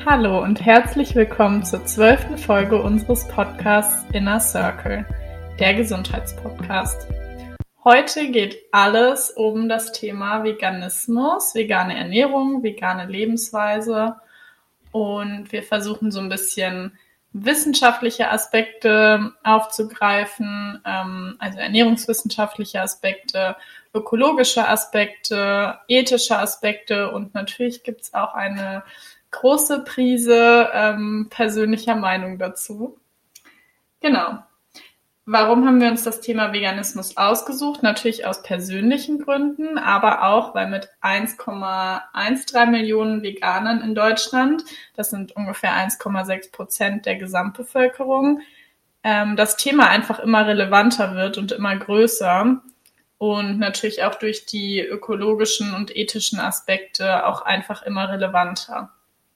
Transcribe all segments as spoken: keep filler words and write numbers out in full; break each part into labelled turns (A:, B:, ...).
A: Hallo und herzlich willkommen zur zwölften Folge unseres Podcasts Inner Circle, der Gesundheitspodcast. Heute geht alles um das Thema Veganismus, vegane Ernährung, vegane Lebensweise und wir versuchen so ein bisschen wissenschaftliche Aspekte aufzugreifen, also ernährungswissenschaftliche Aspekte, ökologische Aspekte, ethische Aspekte und natürlich gibt es auch eine große Prise ähm, persönlicher Meinung dazu. Genau. Warum haben wir uns das Thema Veganismus ausgesucht? Natürlich aus persönlichen Gründen, aber auch, weil mit eins Komma dreizehn Millionen Veganern in Deutschland, das sind ungefähr eins Komma sechs Prozent der Gesamtbevölkerung, ähm, das Thema einfach immer relevanter wird und immer größer und natürlich auch durch die ökologischen und ethischen Aspekte auch einfach immer relevanter.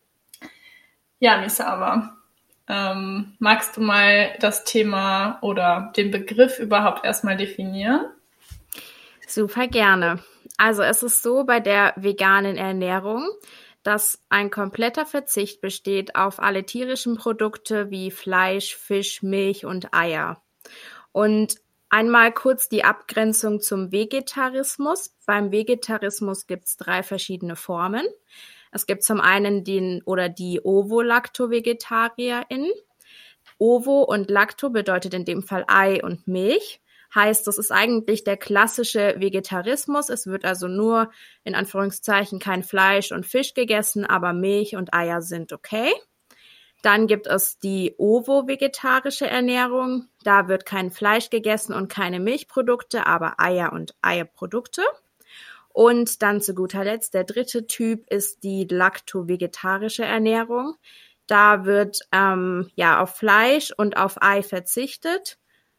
A: Ja, Misawa, ähm, magst du mal das Thema oder den Begriff überhaupt erstmal definieren?
B: Super gerne. Also es ist so bei der veganen Ernährung, dass ein kompletter Verzicht besteht auf alle tierischen Produkte wie Fleisch, Fisch, Milch und Eier. Und einmal kurz die Abgrenzung zum Vegetarismus. Beim Vegetarismus gibt es drei verschiedene Formen. Es gibt zum einen den oder die Ovo-Lacto-VegetarierInnen. Ovo und Lacto bedeutet in dem Fall Ei und Milch. Heißt, das ist eigentlich der klassische Vegetarismus. Es wird also nur in Anführungszeichen kein Fleisch und Fisch gegessen, aber Milch und Eier sind okay. Dann gibt es die ovo-vegetarische Ernährung. Da wird kein Fleisch gegessen und keine Milchprodukte, aber Eier und Eierprodukte. Und dann zu guter Letzt, der dritte Typ ist die lacto-vegetarische Ernährung. Da wird ähm, ja auf Fleisch und auf Ei verzichtet,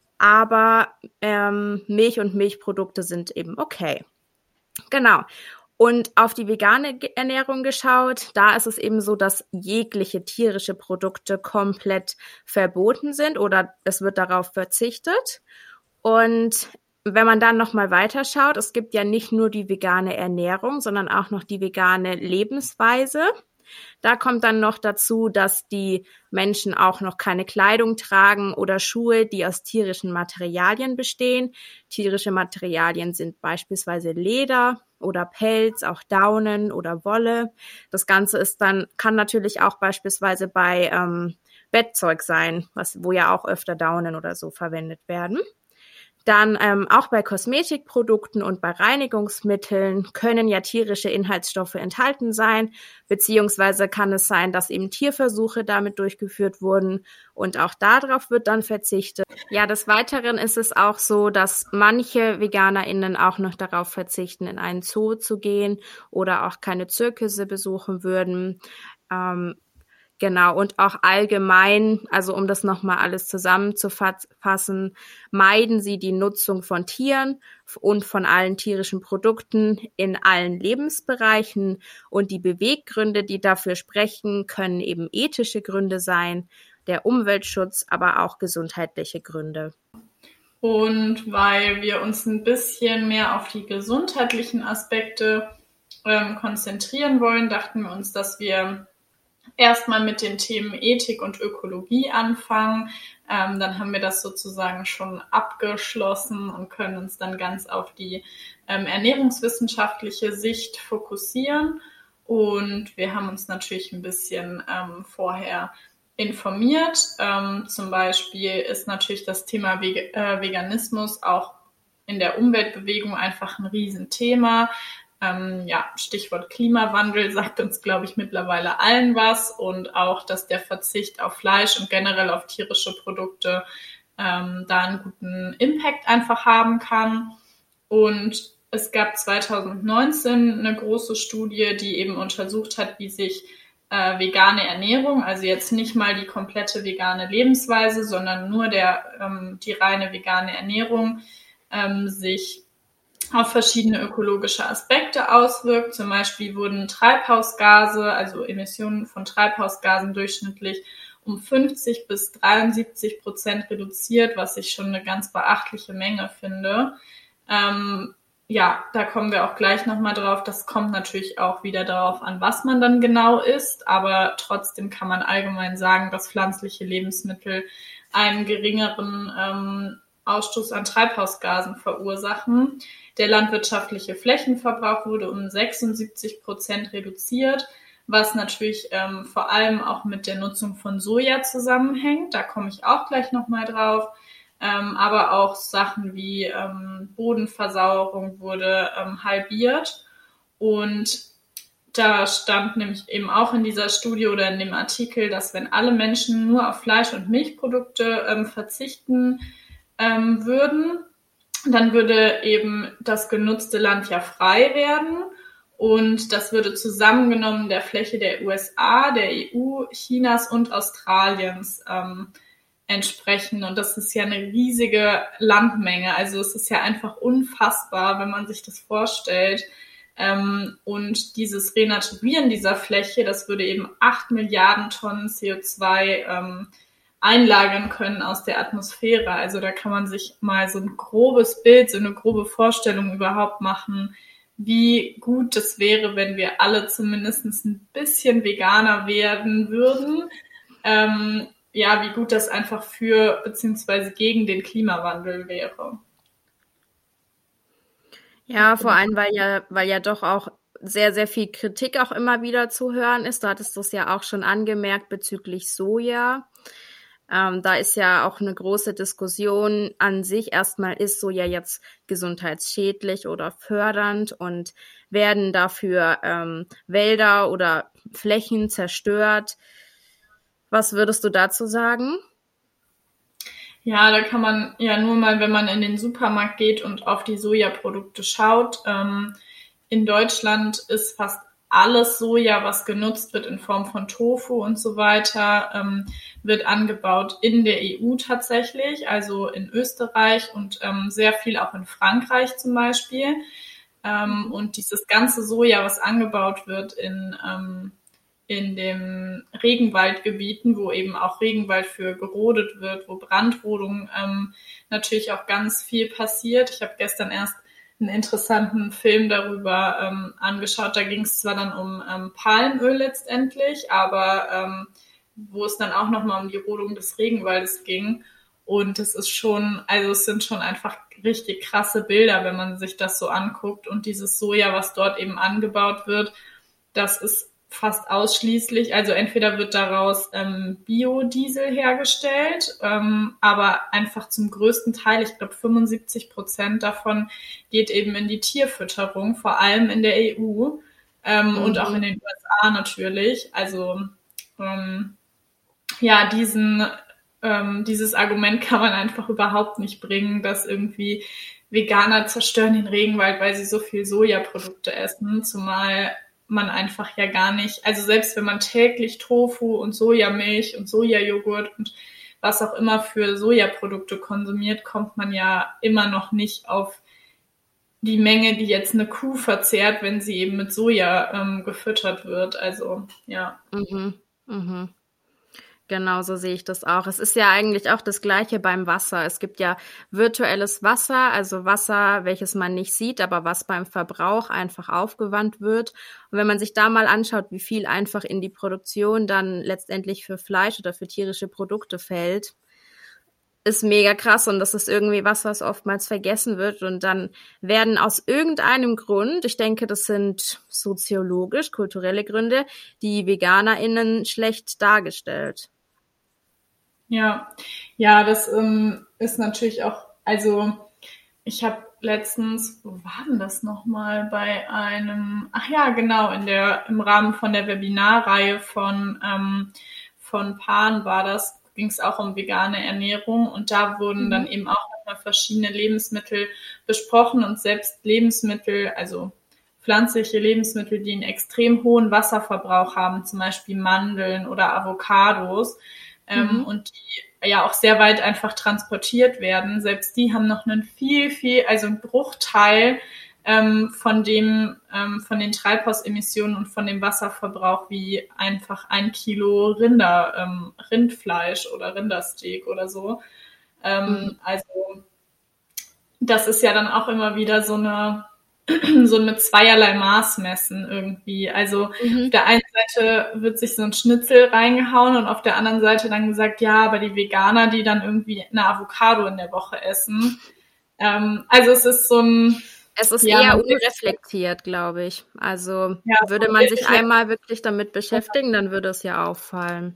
B: aber ähm, Milch und Milchprodukte sind eben okay. Genau. Und auf die vegane Ernährung geschaut, da ist es eben so, dass jegliche tierische Produkte komplett verboten sind oder es wird darauf verzichtet. Und wenn man dann nochmal weiterschaut, es gibt ja nicht nur die vegane Ernährung, sondern auch noch die vegane Lebensweise. Da kommt dann noch dazu, dass die Menschen auch noch keine Kleidung tragen oder Schuhe, die aus tierischen Materialien bestehen. Tierische Materialien sind beispielsweise Leder oder Pelz, auch Daunen oder Wolle. Das Ganze ist dann, kann natürlich auch beispielsweise bei ähm, Bettzeug sein, was, wo ja auch öfter Daunen oder so verwendet werden. Dann ähm, auch bei Kosmetikprodukten und bei Reinigungsmitteln können ja tierische Inhaltsstoffe enthalten sein, beziehungsweise kann es sein, dass eben Tierversuche damit durchgeführt wurden und auch darauf wird dann verzichtet. Ja, des Weiteren ist es auch so, dass manche VeganerInnen auch noch darauf verzichten, in einen Zoo zu gehen oder auch keine Zirkusse besuchen würden. Ähm, Genau, und auch allgemein, also um das nochmal alles zusammenzufassen, meiden sie die Nutzung von Tieren und von allen tierischen Produkten in allen Lebensbereichen. Und die Beweggründe, die dafür sprechen, können eben ethische Gründe sein, der Umweltschutz, aber auch gesundheitliche Gründe.
A: Und weil wir uns ein bisschen mehr auf die gesundheitlichen Aspekte ähm, konzentrieren wollen, dachten wir uns, dass wir erstmal mit den Themen Ethik und Ökologie anfangen. Ähm, dann haben wir das sozusagen schon abgeschlossen und können uns dann ganz auf die ähm, ernährungswissenschaftliche Sicht fokussieren. Und wir haben uns natürlich ein bisschen ähm, vorher informiert. Ähm, zum Beispiel ist natürlich das Thema Ve- äh, Veganismus auch in der Umweltbewegung einfach ein Riesenthema. Ähm, ja, Stichwort Klimawandel sagt uns, glaube ich, mittlerweile allen was und auch, dass der Verzicht auf Fleisch und generell auf tierische Produkte ähm, da einen guten Impact einfach haben kann. Und es gab zwanzig neunzehn eine große Studie, die eben untersucht hat, wie sich äh, vegane Ernährung, also jetzt nicht mal die komplette vegane Lebensweise, sondern nur der ähm, die reine vegane Ernährung ähm, sich auf verschiedene ökologische Aspekte auswirkt. Zum Beispiel wurden Treibhausgase, also Emissionen von Treibhausgasen durchschnittlich um fünfzig bis dreiundsiebzig Prozent reduziert, was ich schon eine ganz beachtliche Menge finde. Ähm, ja, da kommen wir auch gleich nochmal drauf. Das kommt natürlich auch wieder darauf an, was man dann genau isst. Aber trotzdem kann man allgemein sagen, dass pflanzliche Lebensmittel einen geringeren ähm, Ausstoß an Treibhausgasen verursachen. Der landwirtschaftliche Flächenverbrauch wurde um sechsundsiebzig Prozent reduziert, was natürlich ähm, vor allem auch mit der Nutzung von Soja zusammenhängt. Da komme ich auch gleich nochmal drauf. Ähm, aber auch Sachen wie ähm, Bodenversauerung wurde ähm, halbiert. Und da stand nämlich eben auch in dieser Studie oder in dem Artikel, dass wenn alle Menschen nur auf Fleisch- und Milchprodukte ähm, verzichten ähm, würden, dann würde eben das genutzte Land ja frei werden. Und das würde zusammengenommen der Fläche der U S A, der E U, Chinas und Australiens ähm, entsprechen. Und das ist ja eine riesige Landmenge. Also es ist ja einfach unfassbar, wenn man sich das vorstellt. Ähm, und dieses Renaturieren dieser Fläche, das würde eben acht Milliarden Tonnen C O zwei ähm, einlagern können aus der Atmosphäre. Also da kann man sich mal so ein grobes Bild, so eine grobe Vorstellung überhaupt machen, wie gut das wäre, wenn wir alle zumindest ein bisschen veganer werden würden. Ähm, ja, wie gut das einfach für beziehungsweise gegen den Klimawandel wäre.
B: Ja, vor allem, weil ja, weil ja doch auch sehr, sehr viel Kritik auch immer wieder zu hören ist. Du hattest das ja auch schon angemerkt bezüglich Soja. Ähm, da ist ja auch eine große Diskussion an sich. Erstmal, ist Soja jetzt gesundheitsschädlich oder fördernd und werden dafür ähm, Wälder oder Flächen zerstört? Was würdest du dazu sagen?
A: Ja, da kann man ja nur mal, wenn man in den Supermarkt geht und auf die Sojaprodukte schaut. Ähm, in Deutschland ist fast alles Soja, was genutzt wird in Form von Tofu und so weiter, ähm, wird angebaut in der E U tatsächlich, also in Österreich und ähm, sehr viel auch in Frankreich zum Beispiel. Ähm, und dieses ganze Soja, was angebaut wird in ähm, in den Regenwaldgebieten, wo eben auch Regenwald für gerodet wird, wo Brandrodung ähm, natürlich auch ganz viel passiert. Ich habe gestern erst einen interessanten Film darüber ähm, angeschaut. Da ging es zwar dann um ähm, Palmöl letztendlich, aber ähm, wo es dann auch nochmal um die Rodung des Regenwaldes ging. Und es ist schon, also es sind schon einfach richtig krasse Bilder, wenn man sich das so anguckt. Und dieses Soja, was dort eben angebaut wird, das ist fast ausschließlich, also entweder wird daraus ähm, Biodiesel hergestellt, ähm, aber einfach zum größten Teil, ich glaube fünfundsiebzig Prozent davon geht eben in die Tierfütterung, vor allem in der E U ähm, mhm. und auch in den U S A natürlich. Also ähm, ja, diesen ähm, dieses Argument kann man einfach überhaupt nicht bringen, dass irgendwie Veganer zerstören den Regenwald, weil sie so viel Sojaprodukte essen, zumal man einfach ja gar nicht, also selbst wenn man täglich Tofu und Sojamilch und Sojajoghurt und was auch immer für Sojaprodukte konsumiert, kommt man ja immer noch nicht auf die Menge, die jetzt eine Kuh verzehrt, wenn sie eben mit Soja ähm, gefüttert wird. Also, ja.
B: Mhm, mhm. Genau, so sehe ich das auch. Es ist ja eigentlich auch das Gleiche beim Wasser. Es gibt ja virtuelles Wasser, also Wasser, welches man nicht sieht, aber was beim Verbrauch einfach aufgewandt wird. Und wenn man sich da mal anschaut, wie viel einfach in die Produktion dann letztendlich für Fleisch oder für tierische Produkte fällt, ist mega krass. Und das ist irgendwie was, was oftmals vergessen wird. Und dann werden aus irgendeinem Grund, ich denke, das sind soziologisch, kulturelle Gründe, die VeganerInnen schlecht dargestellt.
A: Ja, ja, das ähm, ist natürlich auch, also ich habe letztens, wo war denn das nochmal, bei einem, ach ja, genau, in der, im Rahmen von der Webinarreihe von, ähm, von Pan war das, ging es auch um vegane Ernährung und da wurden mhm. dann eben auch nochmal verschiedene Lebensmittel besprochen und selbst Lebensmittel, also pflanzliche Lebensmittel, die einen extrem hohen Wasserverbrauch haben, zum Beispiel Mandeln oder Avocados, ähm, mhm. und die ja auch sehr weit einfach transportiert werden. Selbst die haben noch einen viel, viel, also einen Bruchteil ähm, von dem, ähm, von den Treibhausemissionen und von dem Wasserverbrauch wie einfach ein Kilo Rinder, ähm, Rindfleisch oder Rindersteak oder so. Ähm, mhm. Also das ist ja dann auch immer wieder so eine so mit zweierlei Maß messen irgendwie. Also mhm. auf der einen Seite wird sich so ein Schnitzel reingehauen und auf der anderen Seite dann gesagt, ja, aber die Veganer, die dann irgendwie eine Avocado in der Woche essen. Ähm, also es ist so ein...
B: Es ist ja, eher unreflektiert, glaube ich. Also ja, würde man sich einmal wirklich damit beschäftigen, dann würde es ja auffallen.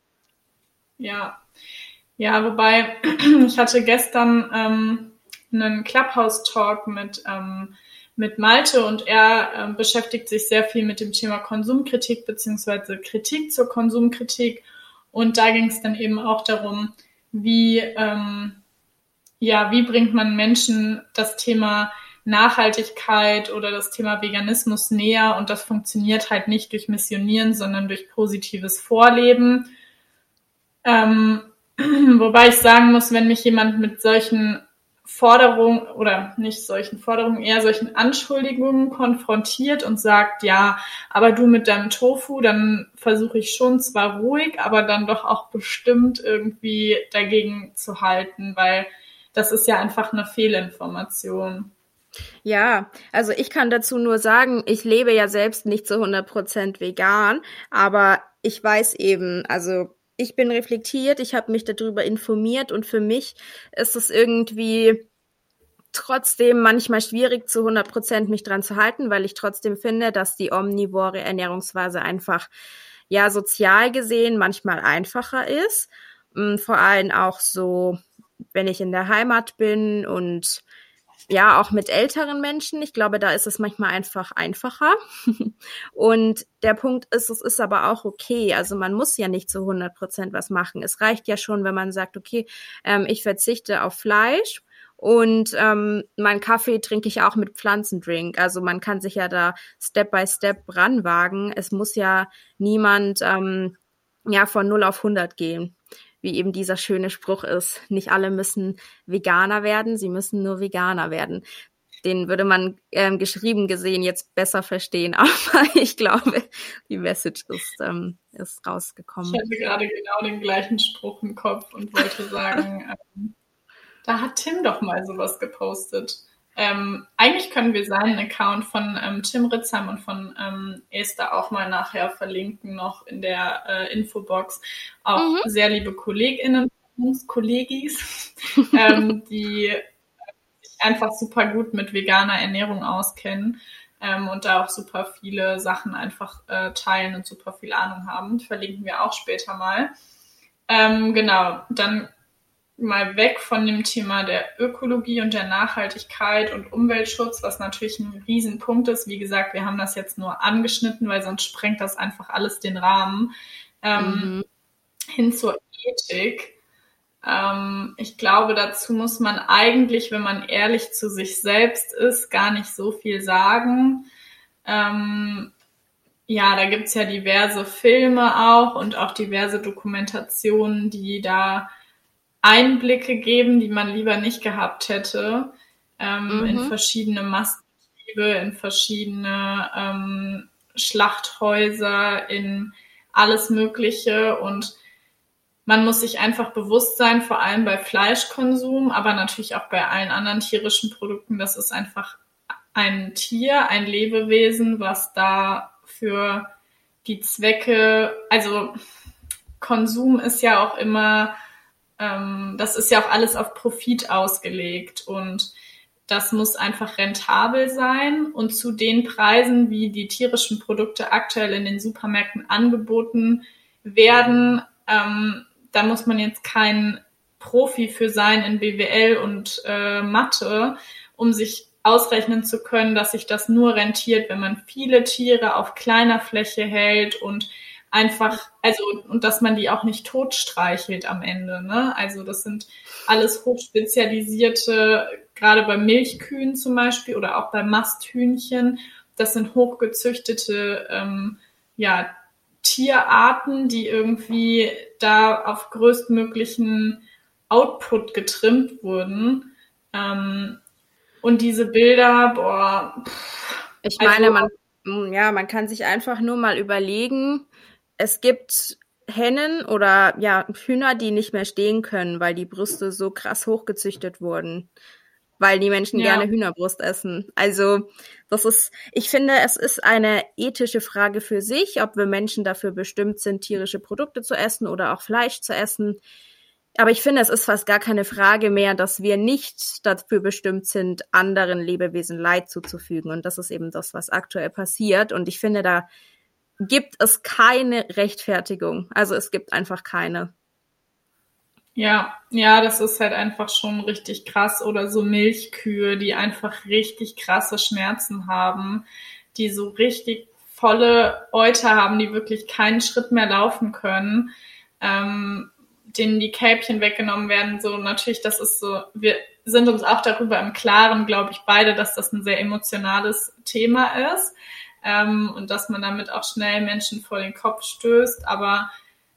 A: Ja, ja, wobei ich hatte gestern ähm, einen Clubhouse-Talk mit ähm, mit Malte und er äh, beschäftigt sich sehr viel mit dem Thema Konsumkritik beziehungsweise Kritik zur Konsumkritik und da ging es dann eben auch darum, wie ähm, ja, wie bringt man Menschen das Thema Nachhaltigkeit oder das Thema Veganismus näher und das funktioniert halt nicht durch Missionieren, sondern durch positives Vorleben. Ähm, wobei ich sagen muss, wenn mich jemand mit solchen Forderungen oder nicht solchen Forderungen, eher solchen Anschuldigungen konfrontiert und sagt, ja, aber du mit deinem Tofu, dann versuche ich schon zwar ruhig, aber dann doch auch bestimmt irgendwie dagegen zu halten, weil das ist ja einfach eine Fehlinformation.
B: Ja, also ich kann dazu nur sagen, ich lebe ja selbst nicht zu hundert Prozent vegan, aber ich weiß eben, also ich bin reflektiert, ich habe mich darüber informiert und für mich ist es irgendwie trotzdem manchmal schwierig, zu hundert Prozent mich dran zu halten, weil ich trotzdem finde, dass die omnivore Ernährungsweise einfach, ja, sozial gesehen manchmal einfacher ist. Vor allem auch so, wenn ich in der Heimat bin und ja, auch mit älteren Menschen. Ich glaube, da ist es manchmal einfach einfacher. Und der Punkt ist, es ist aber auch okay. Also man muss ja nicht zu hundert Prozent was machen. Es reicht ja schon, wenn man sagt, okay, ähm, ich verzichte auf Fleisch und ähm, meinen Kaffee trinke ich auch mit Pflanzendrink. Also man kann sich ja da Step by Step ranwagen. Es muss ja niemand ähm, ja von null auf hundert gehen. Wie eben dieser schöne Spruch ist, nicht alle müssen Veganer werden, sie müssen nur Veganer werden. Den würde man ähm, geschrieben gesehen jetzt besser verstehen, aber ich glaube, die Message ist, ähm, ist rausgekommen.
A: Ich hatte gerade genau den gleichen Spruch im Kopf und wollte sagen, ähm, da hat Tim doch mal sowas gepostet. Ähm, eigentlich können wir seinen Account von ähm, Tim Ritzheim und von ähm, Esther auch mal nachher verlinken, noch in der äh, Infobox. Auch mhm. sehr liebe KollegInnen, Kollegis, ähm, die sich einfach super gut mit veganer Ernährung auskennen ähm, und da auch super viele Sachen einfach äh, teilen und super viel Ahnung haben. Verlinken wir auch später mal. Ähm, genau, dann mal weg von dem Thema der Ökologie und der Nachhaltigkeit und Umweltschutz, was natürlich ein Riesenpunkt ist. Wie gesagt, wir haben das jetzt nur angeschnitten, weil sonst sprengt das einfach alles den Rahmen. Ähm, mhm. Hin zur Ethik. Ähm, ich glaube, dazu muss man eigentlich, wenn man ehrlich zu sich selbst ist, gar nicht so viel sagen. Ähm, ja, da gibt's ja diverse Filme auch und auch diverse Dokumentationen, die da Einblicke geben, die man lieber nicht gehabt hätte, ähm, mhm. in verschiedene Mastbetriebe, in verschiedene ähm, Schlachthäuser, in alles Mögliche. Und man muss sich einfach bewusst sein, vor allem bei Fleischkonsum, aber natürlich auch bei allen anderen tierischen Produkten, das ist einfach ein Tier, ein Lebewesen, was da für die Zwecke, also Konsum ist ja auch immer das ist ja auch alles auf Profit ausgelegt und das muss einfach rentabel sein und zu den Preisen, wie die tierischen Produkte aktuell in den Supermärkten angeboten werden, ähm, da muss man jetzt kein Profi für sein in B W L und äh, Mathe, um sich ausrechnen zu können, dass sich das nur rentiert, wenn man viele Tiere auf kleiner Fläche hält und einfach, also, und dass man die auch nicht totstreichelt am Ende, ne? Also, das sind alles hochspezialisierte, gerade bei Milchkühen zum Beispiel oder auch bei Masthühnchen, das sind hochgezüchtete, ähm, ja, Tierarten, die irgendwie da auf größtmöglichen Output getrimmt wurden. Ähm, und diese Bilder, boah.
B: Pff, ich meine, also, man, ja, man kann sich einfach nur mal überlegen, es gibt Hennen oder ja Hühner, die nicht mehr stehen können, weil die Brüste so krass hochgezüchtet wurden. weil die Menschen
A: Ja.
B: gerne Hühnerbrust essen. Also das ist, ich finde, es ist eine ethische Frage für sich, ob wir Menschen dafür bestimmt sind, tierische Produkte zu essen oder auch Fleisch zu essen. Aber ich finde, es ist fast gar keine Frage mehr, dass wir nicht dafür bestimmt sind, anderen Lebewesen Leid zuzufügen. Und das ist eben das, was aktuell passiert. Und ich finde, da gibt es keine Rechtfertigung. Also es gibt einfach keine.
A: Ja, ja, das ist halt einfach schon richtig krass. Oder so Milchkühe, die einfach richtig krasse Schmerzen haben, die so richtig volle Euter haben, die wirklich keinen Schritt mehr laufen können, ähm, denen die Kälbchen weggenommen werden. So natürlich, das ist so, wir sind uns auch darüber im Klaren, glaube ich, beide, dass das ein sehr emotionales Thema ist, ähm, und dass man damit auch schnell Menschen vor den Kopf stößt. Aber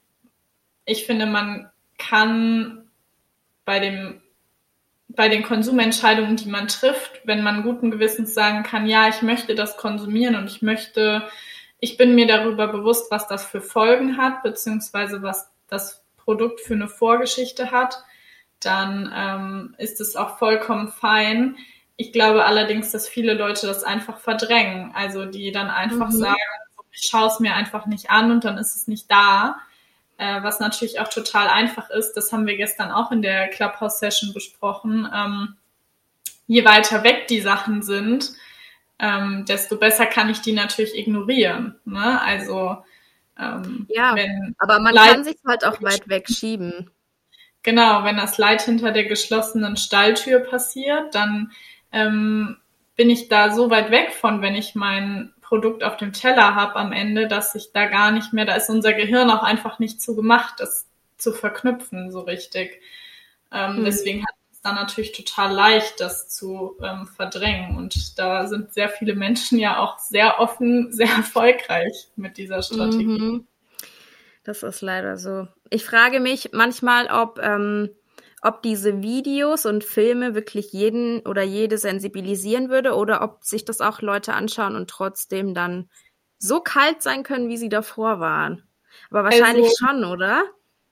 A: ich finde, man kann bei dem, bei den Konsumentscheidungen, die man trifft, wenn man guten Gewissens sagen kann, ja, ich möchte das konsumieren und ich möchte, ich bin mir darüber bewusst, was das für Folgen hat, beziehungsweise was das Produkt für eine Vorgeschichte hat, dann ähm, ist es auch vollkommen fein. Ich glaube allerdings, dass viele Leute das einfach verdrängen, also die dann einfach mhm. sagen, ich schaue es mir einfach nicht an und dann ist es nicht da. Was natürlich auch total einfach ist, das haben wir gestern auch in der Clubhouse-Session besprochen, ähm, je weiter weg die Sachen sind, ähm, desto besser kann ich die natürlich ignorieren. Ne? Also ähm,
B: ja,
A: wenn
B: aber man
A: Leid
B: kann sich halt auch weit wegschieben.
A: Genau, wenn das Leid hinter der geschlossenen Stalltür passiert, dann ähm, bin ich da so weit weg von, wenn ich mein Produkt auf dem Teller habe am Ende, dass ich da gar nicht mehr, da ist unser Gehirn auch einfach nicht zu gemacht, das zu verknüpfen so richtig. Ähm, hm. Deswegen hat es dann natürlich total leicht, das zu ähm, verdrängen. Und da sind sehr viele Menschen ja auch sehr offen, sehr erfolgreich mit dieser Strategie.
B: Mhm. Das ist leider so. Ich frage mich manchmal, ob ähm, ob diese Videos und Filme wirklich jeden oder jede sensibilisieren würde oder ob sich das auch Leute anschauen und trotzdem dann so kalt sein können, wie sie davor waren. Aber wahrscheinlich also, schon, oder?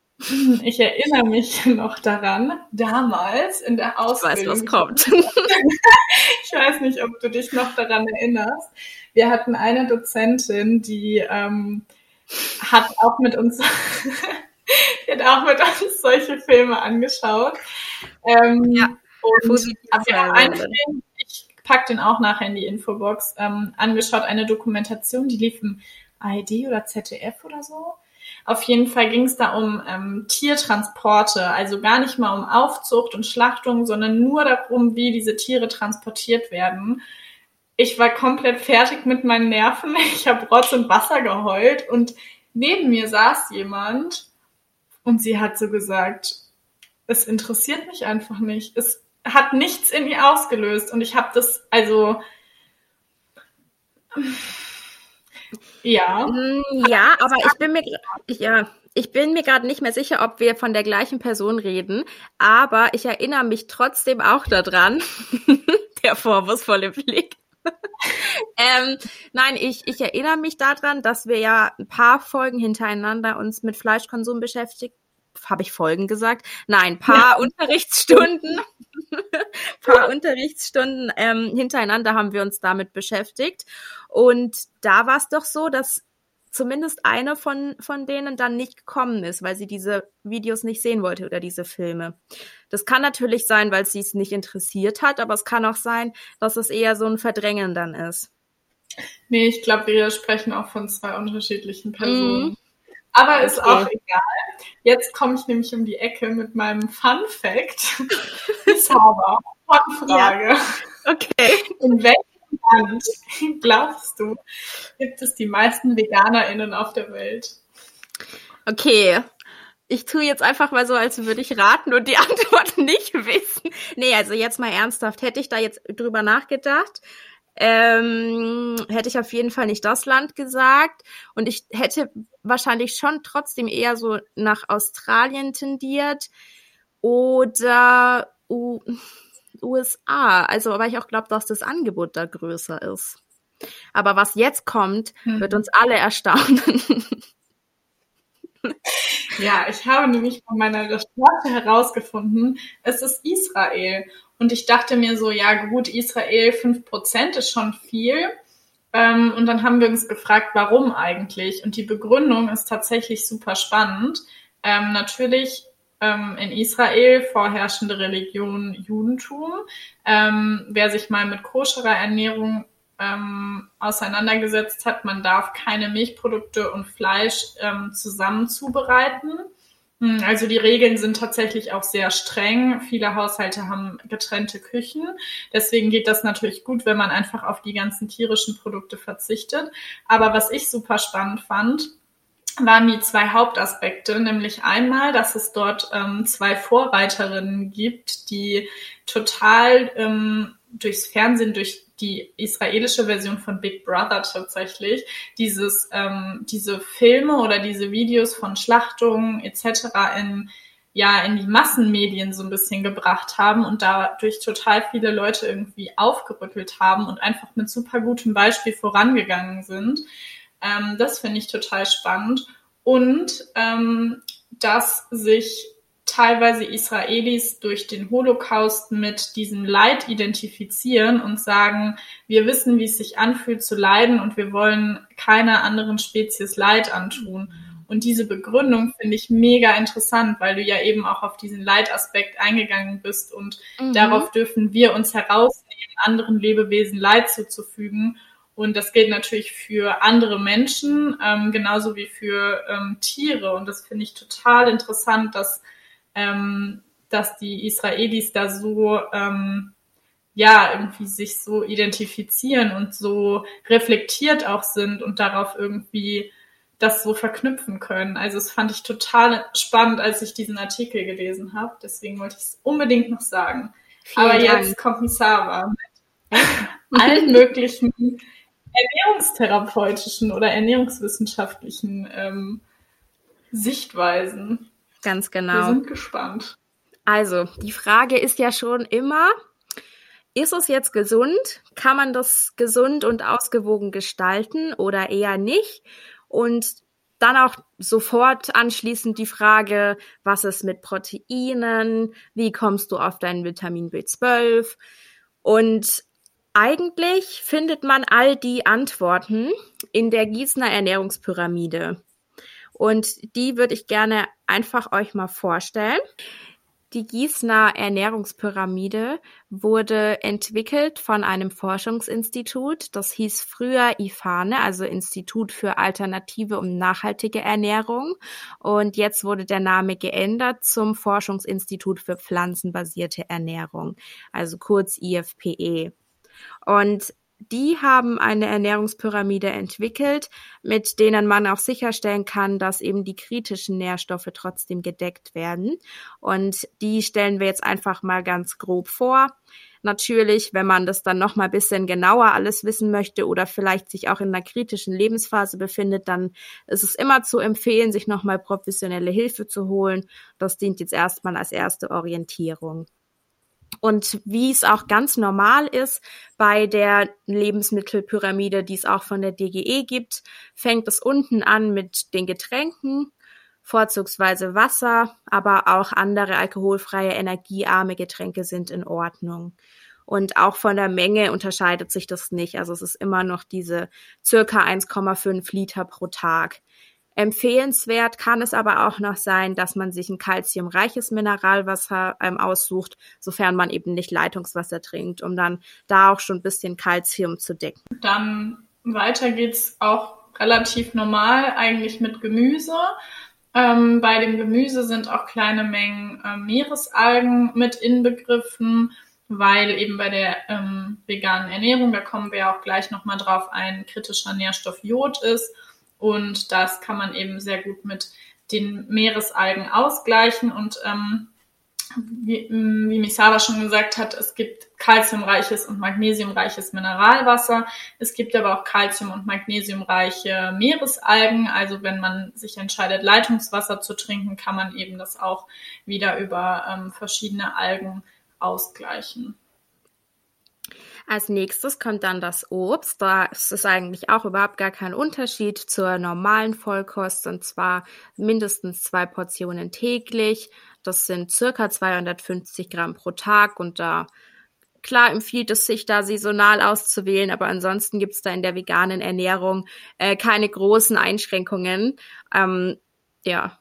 A: Ich erinnere mich noch daran, damals in der Ausbildung.
B: Ich weiß, was kommt.
A: Ich weiß nicht, ob du dich noch daran erinnerst. Wir hatten eine Dozentin, die ähm, hat auch mit uns... Die hat auch mit uns solche Filme angeschaut. Ähm, ja, und wir haben einen Film, ich packe den auch nachher in die Infobox, ähm, angeschaut, eine Dokumentation, die lief im A R D oder Z D F oder so. Auf jeden Fall ging es da um ähm, Tiertransporte, also gar nicht mal um Aufzucht und Schlachtung, sondern nur darum, wie diese Tiere transportiert werden. Ich war komplett fertig mit meinen Nerven. Ich habe Rotz und Wasser geheult und neben mir saß jemand, und sie hat so gesagt, es interessiert mich einfach nicht. Es hat nichts in ihr ausgelöst. Und ich habe das, also, ja.
B: Ja, aber ich bin mir, ja, ich bin mir gerade nicht mehr sicher, ob wir von der gleichen Person reden. Aber ich erinnere mich trotzdem auch daran, der vorwurfsvolle Blick. ähm, nein, ich, ich erinnere mich daran, dass wir ja ein paar Folgen hintereinander uns mit Fleischkonsum beschäftigt. Habe ich Folgen gesagt? Nein, paar ja. Unterrichtsstunden. paar Unterrichtsstunden ähm, hintereinander haben wir uns damit beschäftigt. Und da war es doch so, dass zumindest eine von, von denen dann nicht gekommen ist, weil sie diese Videos nicht sehen wollte oder diese Filme. Das kann natürlich sein, weil sie es nicht interessiert hat, aber es kann auch sein, dass es eher so ein Verdrängen dann ist.
A: Nee, ich glaube, wir sprechen auch von zwei unterschiedlichen Personen. Mm. Aber okay. Ist auch egal. Jetzt komme ich nämlich um die Ecke mit meinem Fun-Fact. Ich habe eine Frage.
B: Ja. Okay.
A: In welchem Land, glaubst du, gibt es die meisten VeganerInnen auf der Welt?
B: Okay. Ich tue jetzt einfach mal so, als würde ich raten und die Antwort nicht wissen. Nee, also jetzt mal ernsthaft. Hätte ich da jetzt drüber nachgedacht, ähm, hätte ich auf jeden Fall nicht das Land gesagt. Und ich hätte wahrscheinlich schon trotzdem eher so nach Australien tendiert oder U- USA. Also, weil ich auch glaube, dass das Angebot da größer ist. Aber was jetzt kommt, hm. wird uns alle erstaunen.
A: Ja, ich habe nämlich von meiner Recherche herausgefunden, es ist Israel. Und ich dachte mir so, ja gut, Israel, fünf Prozent ist schon viel. Ähm, und dann haben wir uns gefragt, warum eigentlich? Und die Begründung ist tatsächlich super spannend. Ähm, natürlich ähm, in Israel vorherrschende Religion Judentum. Ähm, wer sich mal mit koscherer Ernährung ähm, auseinandergesetzt hat, man darf keine Milchprodukte und Fleisch ähm, zusammen zubereiten. Also die Regeln sind tatsächlich auch sehr streng. Viele Haushalte haben getrennte Küchen. Deswegen geht das natürlich gut, wenn man einfach auf die ganzen tierischen Produkte verzichtet. Aber was ich super spannend fand, waren die zwei Hauptaspekte, nämlich einmal, dass es dort ähm, zwei Vorreiterinnen gibt, die total ähm, durchs Fernsehen, durch die israelische Version von Big Brother tatsächlich, dieses, ähm, diese Filme oder diese Videos von Schlachtungen et cetera in, ja, in die Massenmedien so ein bisschen gebracht haben und dadurch total viele Leute irgendwie aufgerüttelt haben und einfach mit super gutem Beispiel vorangegangen sind. Ähm, das finde ich total spannend. Und ähm, dass sich teilweise Israelis durch den Holocaust mit diesem Leid identifizieren und sagen, wir wissen, wie es sich anfühlt zu leiden und wir wollen keiner anderen Spezies Leid antun. Und diese Begründung finde ich mega interessant, weil du ja eben auch auf diesen Leidaspekt eingegangen bist und mhm. darauf dürfen wir uns herausnehmen, anderen Lebewesen Leid zuzufügen. Und das gilt natürlich für andere Menschen, ähm, genauso wie für ähm, Tiere. Und das finde ich total interessant, dass, ähm, dass die Israelis da so, ähm, ja, irgendwie sich so identifizieren und so reflektiert auch sind und darauf irgendwie das so verknüpfen können. Also das fand ich total spannend, als ich diesen Artikel gelesen habe. Deswegen wollte ich es unbedingt noch sagen. Vielen Aber Dank. Jetzt kommt ein Sava mit allen möglichen ernährungstherapeutischen oder ernährungswissenschaftlichen ähm, Sichtweisen.
B: Ganz genau.
A: Wir sind gespannt.
B: Also, die Frage ist ja schon immer, ist es jetzt gesund? Kann man das gesund und ausgewogen gestalten oder eher nicht? Und dann auch sofort anschließend die Frage, was ist mit Proteinen? Wie kommst du auf dein Vitamin B zwölf? Und eigentlich findet man all die Antworten in der Gießener Ernährungspyramide. Und die würde ich gerne einfach euch mal vorstellen. Die Gießener Ernährungspyramide wurde entwickelt von einem Forschungsinstitut. Das hieß früher I F A N E, also Institut für alternative und nachhaltige Ernährung. Und jetzt wurde der Name geändert zum Forschungsinstitut für pflanzenbasierte Ernährung, also kurz I F P E. Und die haben eine Ernährungspyramide entwickelt, mit denen man auch sicherstellen kann, dass eben die kritischen Nährstoffe trotzdem gedeckt werden. Und die stellen wir jetzt einfach mal ganz grob vor. Natürlich, wenn man das dann noch mal ein bisschen genauer alles wissen möchte oder vielleicht sich auch in einer kritischen Lebensphase befindet, dann ist es immer zu empfehlen, sich noch mal professionelle Hilfe zu holen. Das dient jetzt erstmal als erste Orientierung. Und wie es auch ganz normal ist bei der Lebensmittelpyramide, die es auch von der D G E gibt, fängt es unten an mit den Getränken, vorzugsweise Wasser, aber auch andere alkoholfreie, energiearme Getränke sind in Ordnung. Und auch von der Menge unterscheidet sich das nicht. Also es ist immer noch diese circa eins Komma fünf Liter pro Tag. Empfehlenswert kann es aber auch noch sein, dass man sich ein kalziumreiches Mineralwasser ähm, aussucht, sofern man eben nicht Leitungswasser trinkt, um dann da auch schon ein bisschen Kalzium zu decken.
A: Dann weiter geht's auch relativ normal eigentlich mit Gemüse. Ähm, bei dem Gemüse sind auch kleine Mengen äh, Meeresalgen mit inbegriffen, weil eben bei der ähm, veganen Ernährung, da kommen wir auch gleich nochmal drauf, ein kritischer Nährstoff Jod ist. Und das kann man eben sehr gut mit den Meeresalgen ausgleichen. Und ähm, wie, wie Misawa schon gesagt hat, es gibt kalziumreiches und magnesiumreiches Mineralwasser. Es gibt aber auch kalzium- und magnesiumreiche Meeresalgen. Also wenn man sich entscheidet, Leitungswasser zu trinken, kann man eben das auch wieder über ähm, verschiedene Algen ausgleichen.
B: Als nächstes kommt dann das Obst. Da ist es eigentlich auch überhaupt gar kein Unterschied zur normalen Vollkost, und zwar mindestens zwei Portionen täglich. Das sind circa zweihundertfünfzig Gramm pro Tag, und da Klar empfiehlt es sich, da saisonal auszuwählen, aber ansonsten gibt's da in der veganen Ernährung äh, keine großen Einschränkungen. Ähm, ja,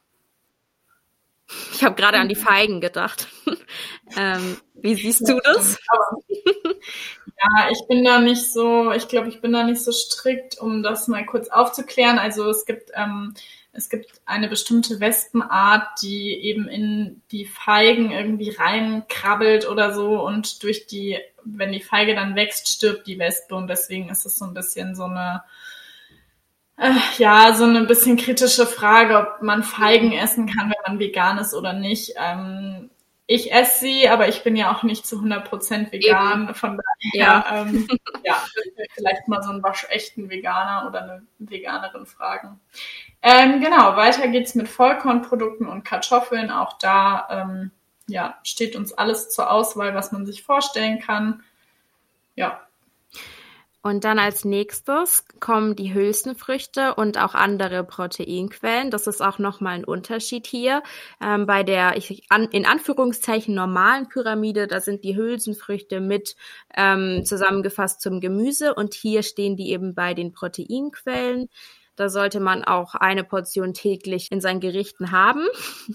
B: ich habe gerade an die Feigen gedacht. ähm, wie siehst
A: Ja,
B: du das?
A: stimmt. Aber ja, ich bin da nicht so, ich glaube, ich bin da nicht so strikt, um das mal kurz aufzuklären. Also es gibt, ähm, es gibt eine bestimmte Wespenart, die eben in die Feigen irgendwie reinkrabbelt oder so und durch die, wenn die Feige dann wächst, stirbt die Wespe und deswegen ist es so ein bisschen so eine, äh, ja, so eine bisschen kritische Frage, ob man Feigen essen kann, wenn man vegan ist oder nicht. Ähm, ich esse sie, aber ich bin ja auch nicht zu hundert Prozent vegan. Eben. Von daher, ja, ähm, ja, vielleicht mal so einen waschechten Veganer oder eine Veganerin fragen. Ähm, genau, weiter geht's mit Vollkornprodukten und Kartoffeln. Auch da ähm, ja, steht uns alles zur Auswahl, was man sich vorstellen kann. Ja.
B: Und dann als nächstes kommen die Hülsenfrüchte und auch andere Proteinquellen. Das ist auch nochmal ein Unterschied hier. Ähm, bei der ich, an, in Anführungszeichen normalen Pyramide, da sind die Hülsenfrüchte mit ähm, zusammengefasst zum Gemüse und hier stehen die eben bei den Proteinquellen. Da sollte man auch eine Portion täglich in seinen Gerichten haben.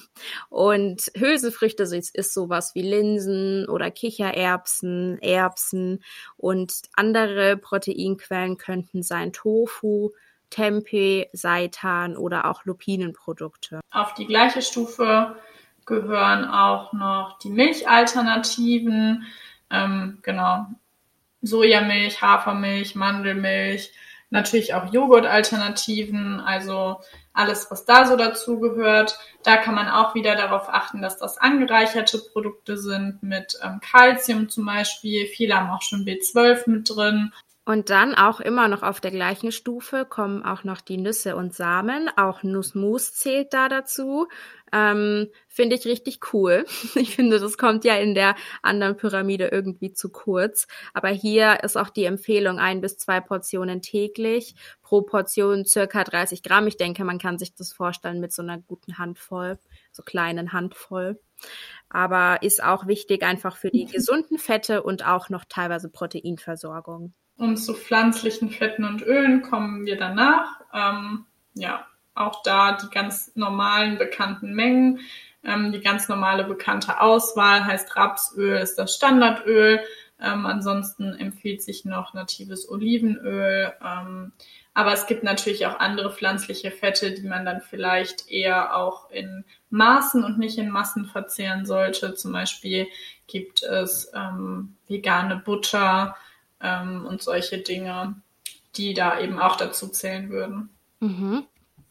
B: Und Hülsenfrüchte ist, ist sowas wie Linsen oder Kichererbsen, Erbsen und andere Proteinquellen könnten sein Tofu, Tempeh, Seitan oder auch Lupinenprodukte.
A: Auf die gleiche Stufe gehören auch noch die Milchalternativen, ähm, genau, Sojamilch, Hafermilch, Mandelmilch, natürlich auch Joghurtalternativen, also alles, was da so dazugehört. Da kann man auch wieder darauf achten, dass das angereicherte Produkte sind mit ähm, Calcium zum Beispiel. Viele haben auch schon B zwölf mit drin.
B: Und dann auch immer noch auf der gleichen Stufe kommen auch noch die Nüsse und Samen. Auch Nussmus zählt da dazu. Ähm, finde ich richtig cool. Ich finde, das kommt ja in der anderen Pyramide irgendwie zu kurz. Aber hier ist auch die Empfehlung ein bis zwei Portionen täglich. Pro Portion circa dreißig Gramm. Ich denke, man kann sich das vorstellen mit so einer guten Handvoll, so kleinen Handvoll. Aber ist auch wichtig einfach für die gesunden Fette und auch noch teilweise Proteinversorgung.
A: Und zu pflanzlichen Fetten und Ölen kommen wir danach. Ähm, ja, auch da die ganz normalen bekannten Mengen. Ähm, die ganz normale bekannte Auswahl heißt Rapsöl ist das Standardöl. Ähm, ansonsten empfiehlt sich noch natives Olivenöl. Ähm, aber es gibt natürlich auch andere pflanzliche Fette, die man dann vielleicht eher auch in Maßen und nicht in Massen verzehren sollte. Zum Beispiel gibt es ähm, vegane Butter, und solche Dinge, die da eben auch dazu zählen würden.
B: Mhm.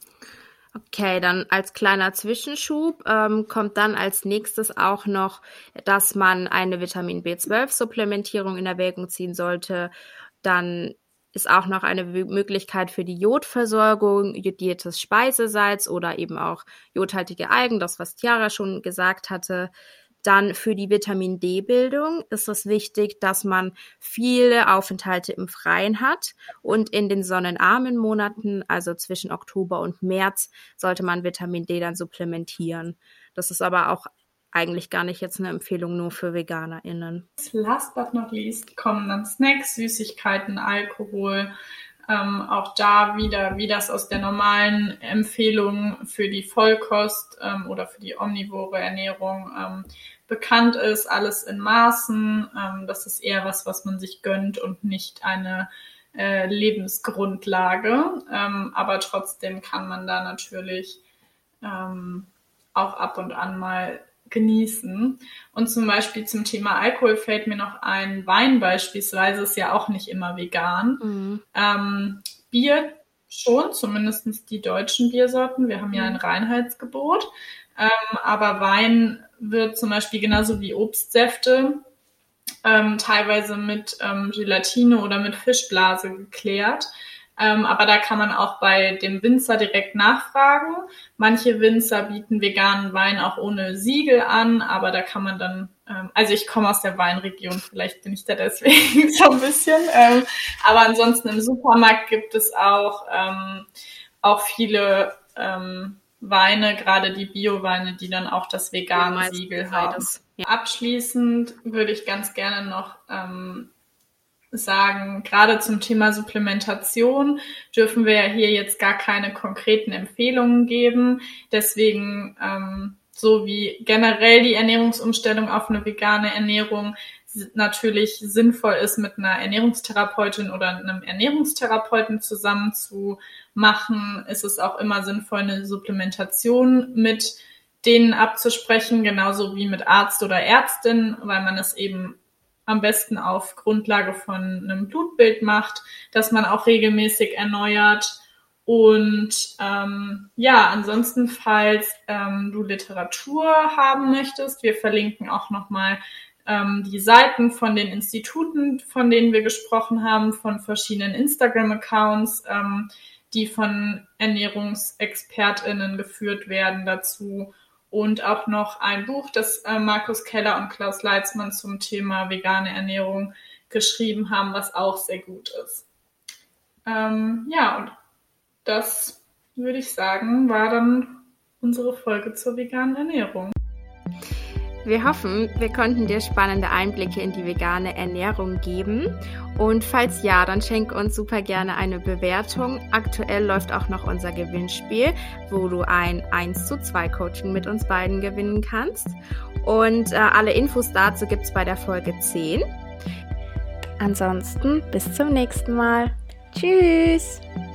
B: Okay, dann als kleiner Zwischenschub ähm, kommt dann als nächstes auch noch, dass man eine Vitamin B zwölf Supplementierung in Erwägung ziehen sollte. Dann ist auch noch eine Möglichkeit für die Jodversorgung, jodiertes Speisesalz oder eben auch jodhaltige Algen, das was Chiara schon gesagt hatte. Dann für die Vitamin-D-Bildung ist es wichtig, dass man viele Aufenthalte im Freien hat und in den sonnenarmen Monaten, also zwischen Oktober und März, sollte man Vitamin D dann supplementieren. Das ist aber auch eigentlich gar nicht jetzt eine Empfehlung nur für VeganerInnen.
A: Last but not least kommen dann Snacks, Süßigkeiten, Alkohol. Ähm, auch da wieder, wie das aus der normalen Empfehlung für die Vollkost ähm, oder für die omnivore Ernährung ähm, bekannt ist, alles in Maßen. Ähm, das ist eher was, was man sich gönnt und nicht eine äh, Lebensgrundlage. Ähm, aber trotzdem kann man da natürlich ähm, auch ab und an mal genießen. Und zum Beispiel zum Thema Alkohol fällt mir noch ein, Wein beispielsweise ist ja auch nicht immer vegan. Mhm. Ähm, Bier schon, zumindest die deutschen Biersorten. Wir haben mhm. ja ein Reinheitsgebot. Ähm, aber Wein wird zum Beispiel genauso wie Obstsäfte ähm, teilweise mit ähm, Gelatine oder mit Fischblase geklärt. Ähm, aber da kann man auch bei dem Winzer direkt nachfragen. Manche Winzer bieten veganen Wein auch ohne Siegel an, aber da kann man dann, ähm, also ich komme aus der Weinregion, vielleicht bin ich da deswegen so ein bisschen. Ähm, aber ansonsten im Supermarkt gibt es auch, ähm, auch viele ähm, Weine, gerade die Bio-Weine, die dann auch das vegane ja, Siegel haben. Ja. Abschließend würde ich ganz gerne noch ähm, sagen, gerade zum Thema Supplementation dürfen wir ja hier jetzt gar keine konkreten Empfehlungen geben. Deswegen, ähm, so wie generell die Ernährungsumstellung auf eine vegane Ernährung natürlich sinnvoll ist, mit einer Ernährungstherapeutin oder einem Ernährungstherapeuten zusammen zu machen, ist es auch immer sinnvoll, eine Supplementation mit denen abzusprechen, genauso wie mit Arzt oder Ärztin, weil man es eben am besten auf Grundlage von einem Blutbild macht, dass man auch regelmäßig erneuert. Und ähm, ja, ansonsten, falls ähm, du Literatur haben möchtest, wir verlinken auch nochmal ähm, die Seiten von den Instituten, von denen wir gesprochen haben, von verschiedenen Instagram-Accounts, ähm, die von ErnährungsexpertInnen geführt werden dazu. Und auch noch ein Buch, das äh, Markus Keller und Klaus Leitzmann zum Thema vegane Ernährung geschrieben haben, was auch sehr gut ist. Ähm, ja, und das, würde ich sagen, war dann unsere Folge zur veganen Ernährung.
B: Wir hoffen, wir konnten dir spannende Einblicke in die vegane Ernährung geben. Und falls ja, dann schenk uns super gerne eine Bewertung. Aktuell läuft auch noch unser Gewinnspiel, wo du ein eins zu zwei Coaching mit uns beiden gewinnen kannst. Und äh, alle Infos dazu gibt's bei der Folge zehn. Ansonsten bis zum nächsten Mal. Tschüss!